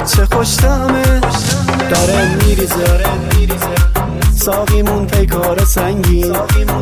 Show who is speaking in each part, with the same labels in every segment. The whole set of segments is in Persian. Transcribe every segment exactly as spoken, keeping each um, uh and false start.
Speaker 1: چه خوشتمه داره میریزه ساقیمون پیکار سنگین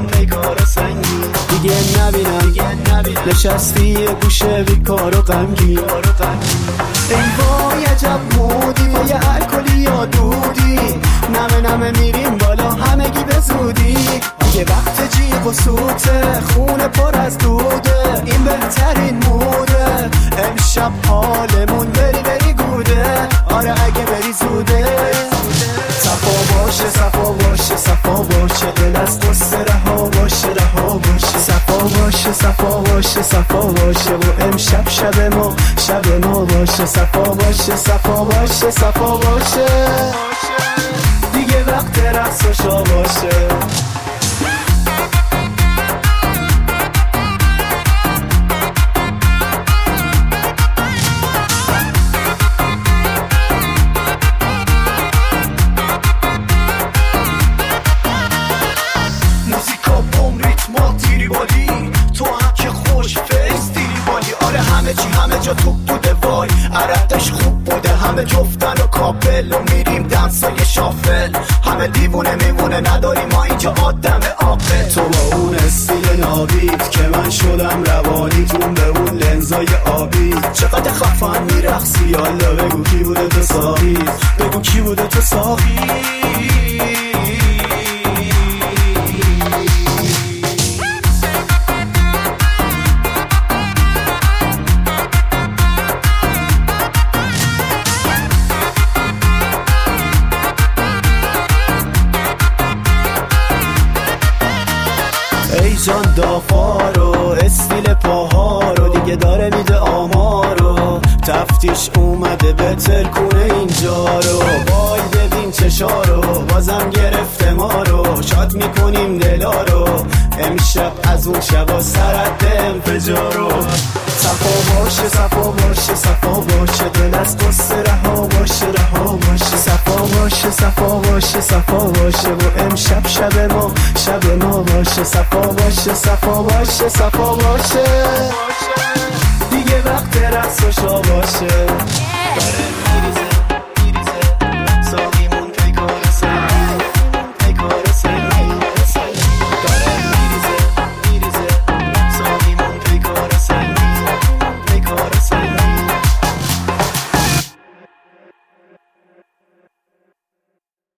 Speaker 1: دیگه نبینم نشستی یه گوشه بیکار و غمگین ای وای عجب مودی و یه الکلی یا دودی نمه نمه میریم بالا همگی به زودی دیگه وقت جیغ و سوته خونه پر از دوده این بهترین موده امشب حالمون بری بری گوده آره اگه بری زوده صفا باشه صفا باشه صفا باشه دل از قصه رها باشه رها باشه صفا باشه صفا باشه صفا باشه و امشب شب ما شب ما باشه صفا باشه صفا باشه صفا باشه دیگه وقت رقص و شا باشه همه جا توپ بوده وای عرقش خوب بوده همه جفتن و کاپل و میریم دنسای شافل همه دیوونه میمونه نداریم ما اینجا آدم عاقل تو با اون استیل نابید که من شدم روانیتون به اون لنزای آبی چقدر خفن میرقصی یالا بگو کی بوده تو ساقی بگو کی بوده تو ساقی ای جان دافارو استیل پاها رو دیگه داره میده آمارو تفتیش اومده به ترکونه اینجا رو وای ببین چشارو بازم گرفته ما رو شاد میکنیم دلا رو امشب از اون شبا سرد انفجارو صفا باشه صفا باشه صفا باشه دل از قصه رها باشه رها باشه صفا باشه صفا باشه صفا باشه و امشب شب ما شب ما باشه صفا باشه صفا باشه صفا باشه دیگه وقت رقص و شا باشه